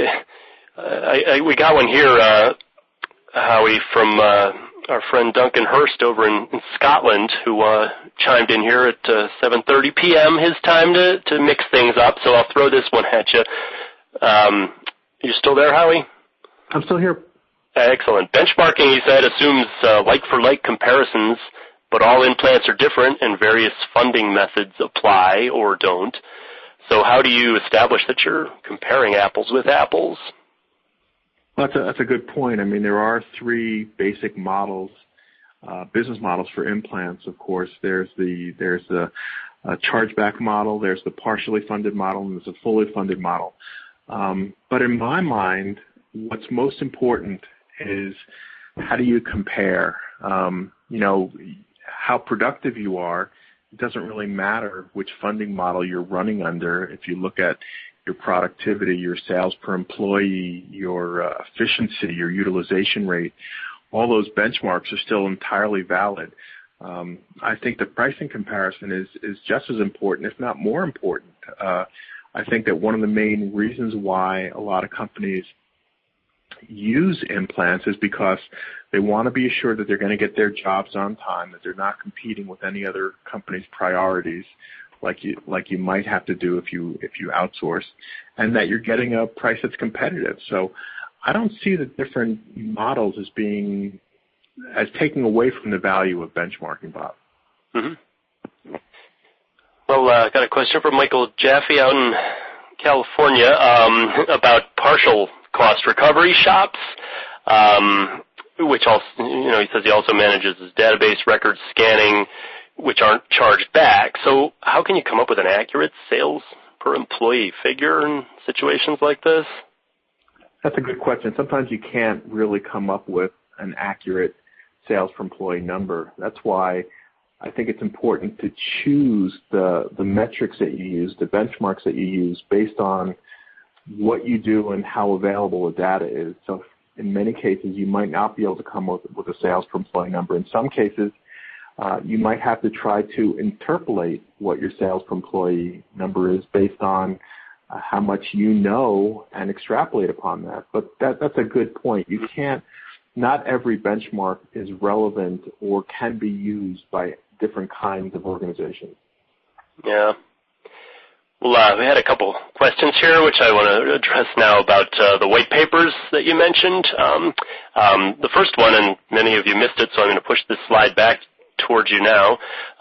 We got one here, Howie, from our friend Duncan Hurst over in Scotland, who chimed in here at 7:30 p.m. his time to mix things up. So I'll throw this one at you. You still there, Howie? I'm still here. Excellent. Benchmarking, he said, assumes like-for-like comparisons, but all implants are different and various funding methods apply or don't. So how do you establish that you're comparing apples with apples? Well, that's a good point. I mean, there are three basic models, business models for implants, of course. There's the chargeback model, there's the partially funded model, and there's a fully funded model. But in my mind, what's most important is how do you compare? How productive you are. It doesn't really matter which funding model you're running under. If you look at your productivity, your sales per employee, your efficiency, your utilization rate, all those benchmarks are still entirely valid. I think the pricing comparison is just as important, if not more important. I think that one of the main reasons why a lot of companies use implants is because they want to be assured that they're going to get their jobs on time, that they're not competing with any other company's priorities like you might have to do if you outsource, and that you're getting a price that's competitive. So I don't see the different models as taking away from the value of benchmarking, Bob. Mm-hmm. Well, I got a question from Michael Jaffe out in California about partial cost recovery shops, which also, he says he also manages his database record scanning, which aren't charged back. So how can you come up with an accurate sales per employee figure in situations like this? That's a good question. Sometimes you can't really come up with an accurate sales per employee number. That's why I think it's important to choose the metrics that you use, the benchmarks that you use based on what you do and how available the data is. So in many cases, you might not be able to come up with a sales per employee number. In some cases, you might have to try to interpolate what your sales per employee number is based on how much you know and extrapolate upon that. But that's a good point. You can't, not every benchmark is relevant or can be used by different kinds of organizations. Yeah. Well, we had a couple questions here, which I want to address now about the white papers that you mentioned. The first one, and many of you missed it, so I'm going to push this slide back towards you now,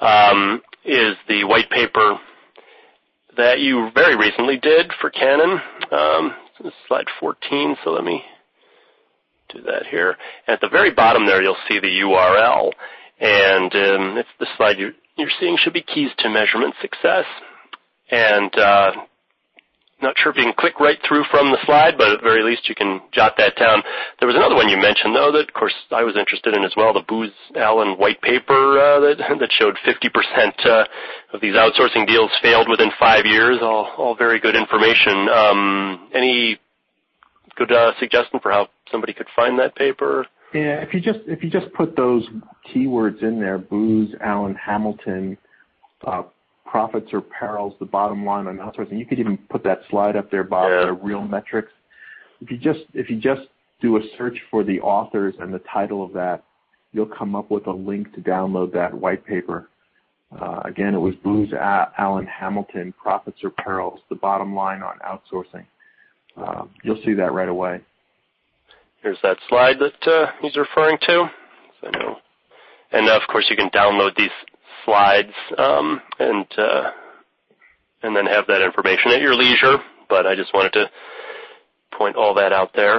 is the white paper that you very recently did for Canon. This is slide 14, so let me do that here. At the very bottom there, you'll see the URL, and it's the slide you're seeing should be keys to measurement success. And not sure if you can click right through from the slide, but at the very least you can jot that down. There was another one you mentioned, though, that, of course, I was interested in as well, the Booz Allen white paper that showed 50% of these outsourcing deals failed within 5 years. All very good information. Any good suggestion for how somebody could find that paper? Yeah, if you just put those keywords in there, Booz Allen Hamilton, profits or perils, the bottom line on outsourcing. You could even put that slide up there, Bob, the real metrics. If you just do a search for the authors and the title of that, you'll come up with a link to download that white paper. Again, it was Booz Allen Hamilton, profits or perils, the bottom line on outsourcing. You'll see that right away. Here's that slide that he's referring to. So I know. And, of course, you can download these slides and then have that information at your leisure. But I just wanted to point all that out there.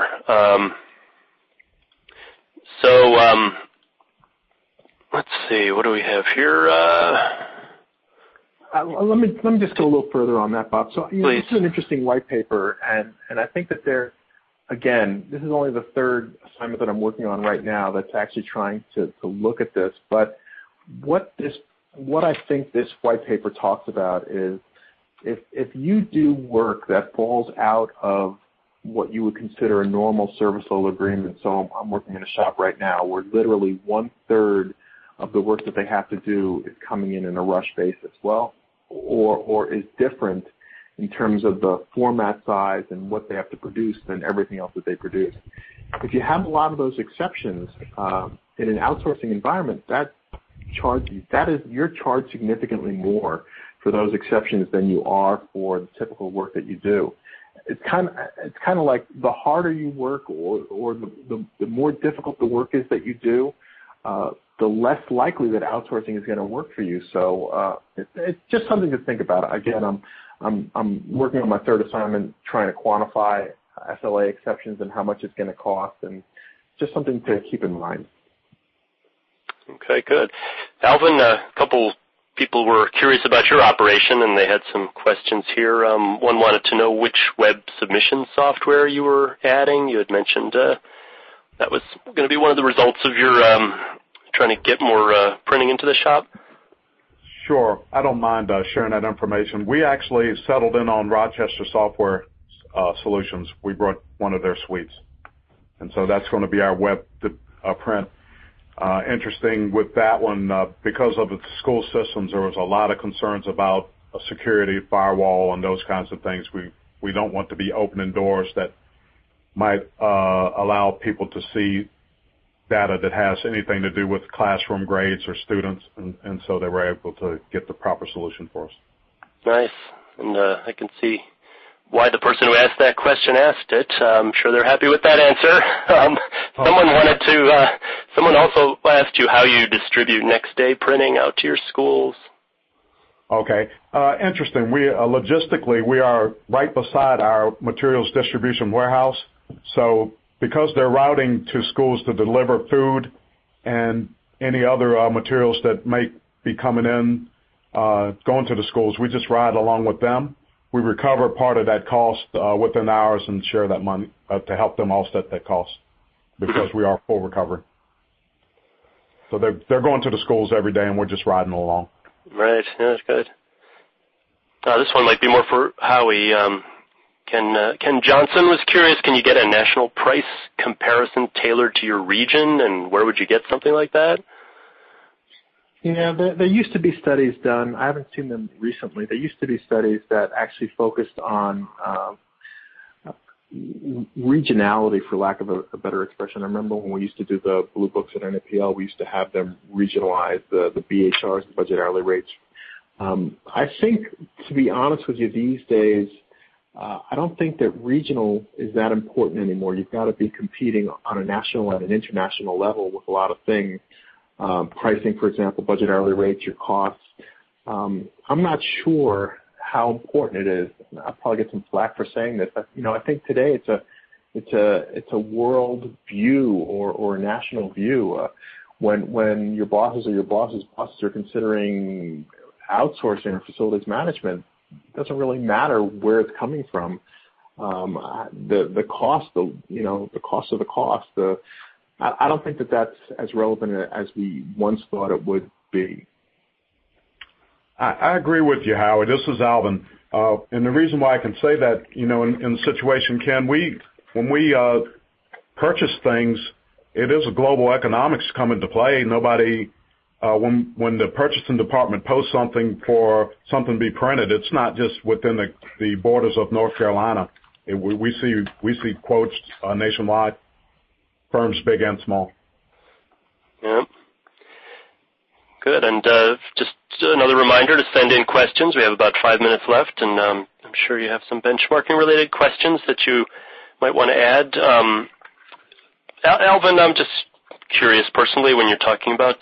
Let's see. What do we have here? Let me just go a little further on that, Bob. So this is an interesting white paper, and I think that again, this is only the third assignment that I'm working on right now that's actually trying to look at this. But what I think this white paper talks about is if you do work that falls out of what you would consider a normal service level agreement. So I'm working in a shop right now where literally 1/3 of the work that they have to do is coming in a rush basis. Well, or is different in terms of the format size and what they have to produce than everything else that they produce. If you have a lot of those exceptions in an outsourcing environment, you're charged significantly more for those exceptions than you are for the typical work that you do. It's kind of like the harder you work or the more difficult the work is that you do, the less likely that outsourcing is going to work for you. So it's just something to think about. Again, I'm working on my third assignment trying to quantify SLA exceptions and how much it's going to cost, and just something to keep in mind. Okay, good. Alvin, a couple people were curious about your operation, and they had some questions here. One wanted to know which web submission software you were adding. You had mentioned that was going to be one of the results of your trying to get more printing into the shop. Sure. I don't mind sharing that information. We actually settled in on Rochester Software Solutions. We brought one of their suites. And so that's going to be our web print. Interesting with that one, because of its school systems, there was a lot of concerns about a security firewall and those kinds of things. We don't want to be opening doors that might allow people to see data that has anything to do with classroom grades or students, and so they were able to get the proper solution for us. Nice. And I can see why the person who asked that question asked it. I'm sure they're happy with that answer. Someone also asked you how you distribute next day printing out to your schools. Okay. Interesting. Logistically, we are right beside our materials distribution warehouse. So because they're routing to schools to deliver food and any other materials that may be coming in, going to the schools, we just ride along with them. We recover part of that cost within hours and share that money to help them offset that cost because we are full recovery. So they're going to the schools every day, and we're just riding along. Right. Yeah, that's good. This one might be more for Howie. Ken Johnson was curious, can you get a national price comparison tailored to your region, and where would you get something like that? Yeah, there used to be studies done. I haven't seen them recently. There used to be studies that actually focused on regionality, for lack of a better expression. I remember when we used to do the Blue Books at NAPL, we used to have them regionalize the BHRs, the budget hourly rates. I think, to be honest with you, these days, I don't think that regional is that important anymore. You've got to be competing on a national and an international level with a lot of things. Pricing, for example, budget hourly rates, your costs. I'm not sure how important it is. I'll probably get some flack for saying this. I think today it's a world view or a national view. When your bosses or your bosses' bosses are considering outsourcing or facilities management, doesn't really matter where it's coming from. The cost, the cost of the cost. I don't think that that's as relevant as we once thought it would be. I agree with you, Howard. This is Alvin. And the reason why I can say that, in the situation, Ken, when we purchase things, it is a global economics come into play. Nobody, when the purchasing department posts something for something to be printed, it's not just within the borders of North Carolina. We see quotes nationwide, firms big and small. Yeah. Good. And just another reminder to send in questions. We have about 5 minutes left, and I'm sure you have some benchmarking-related questions that you might want to add. Alvin, I'm just curious personally, when you're talking about,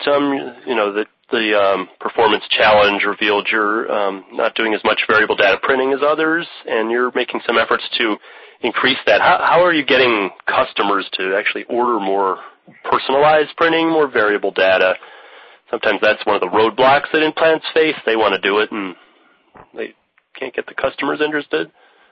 the performance challenge revealed you're not doing as much variable data printing as others, and you're making some efforts to increase that. How are you getting customers to actually order more personalized printing, more variable data? Sometimes that's one of the roadblocks that implants face. They want to do it, and they can't get the customers interested.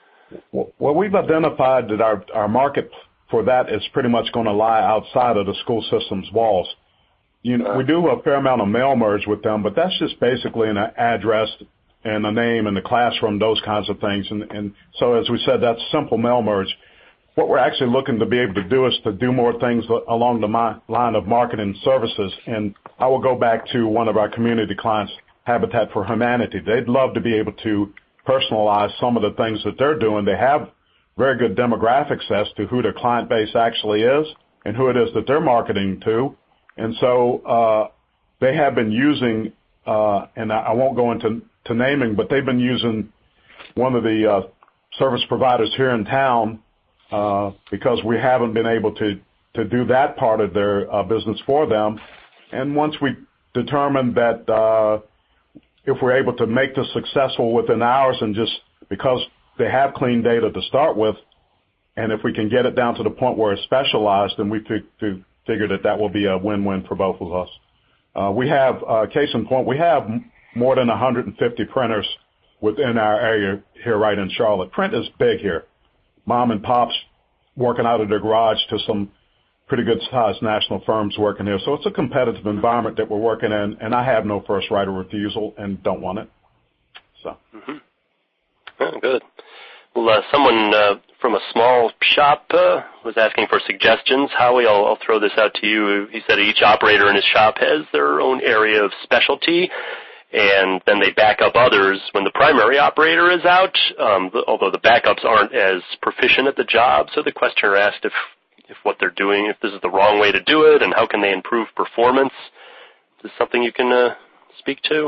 Well, we've identified that our market for that is pretty much going to lie outside of the school system's walls. We do a fair amount of mail merge with them, but that's just basically an address and a name and the classroom, those kinds of things. And so, as we said, that's simple mail merge. What we're actually looking to be able to do is to do more things along the line of marketing services. And I will go back to one of our community clients, Habitat for Humanity. They'd love to be able to personalize some of the things that they're doing. They have very good demographics as to who their client base actually is and who it is that they're marketing to. And so they have been using, and I won't go into naming, but they've been using one of the service providers here in town because we haven't been able to do that part of their business for them. And once we determined that if we're able to make this successful within hours, and just because they have clean data to start with, and if we can get it down to the point where it's specialized, then we figure that will be a win-win for both of us. We have, case in point, we have more than 150 printers within our area here right in Charlotte. Print is big here. Mom and pops working out of their garage to some pretty good-sized national firms working here. So it's a competitive environment that we're working in, and I have no first right of refusal and don't want it. So. Mm-hmm. Oh, good. Well, someone from a small shop was asking for suggestions. Howie, I'll throw this out to you. He said each operator in his shop has their own area of specialty, and then they back up others when the primary operator is out, although the backups aren't as proficient at the job. So the questioner asked if what they're doing, if this is the wrong way to do it, and how can they improve performance. Is this something you can speak to?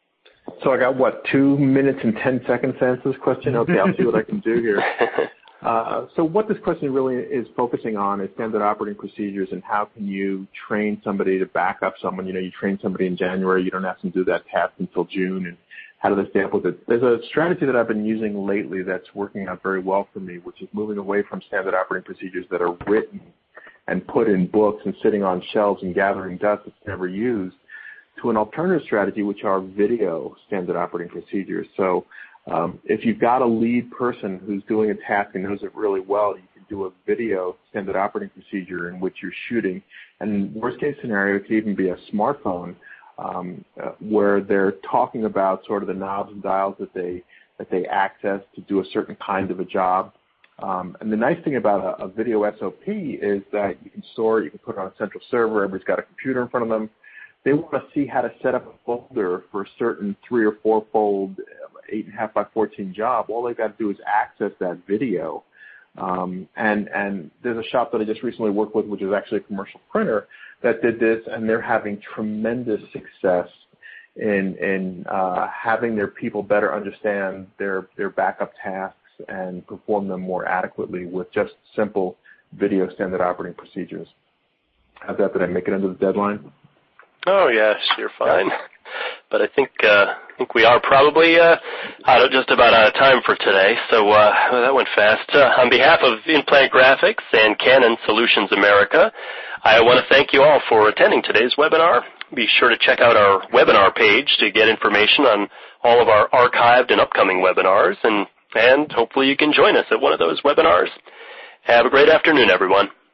So I got, 2 minutes and 10 seconds to answer this question? Okay, I'll see what I can do here. So what this question really is focusing on is standard operating procedures and how can you train somebody to back up someone. You train somebody in January, you don't have them do that task until June, and how do they stay up with it? There's a strategy that I've been using lately that's working out very well for me, which is moving away from standard operating procedures that are written and put in books and sitting on shelves and gathering dust that's never used, to an alternative strategy, which are video standard operating procedures. So if you've got a lead person who's doing a task and knows it really well, you can do a video standard operating procedure in which you're shooting. And worst case scenario, it could even be a smartphone where they're talking about sort of the knobs and dials that they access to do a certain kind of a job. And the nice thing about a video SOP is that you can store it, you can put it on a central server, everybody's got a computer in front of them. They want to see how to set up a folder for a certain 3 or 4 fold 8.5 by 14 job. All they've got to do is access that video. And there's a shop that I just recently worked with, which is actually a commercial printer, that did this, and they're having tremendous success in having their people better understand their backup tasks and perform them more adequately with just simple video standard operating procedures. How's that? Did I make it under the deadline? Oh, yes, you're fine. But I think we are probably just about out of time for today, so that went fast. On behalf of Implant Graphics and Canon Solutions America, I want to thank you all for attending today's webinar. Be sure to check out our webinar page to get information on all of our archived and upcoming webinars, and hopefully you can join us at one of those webinars. Have a great afternoon, everyone.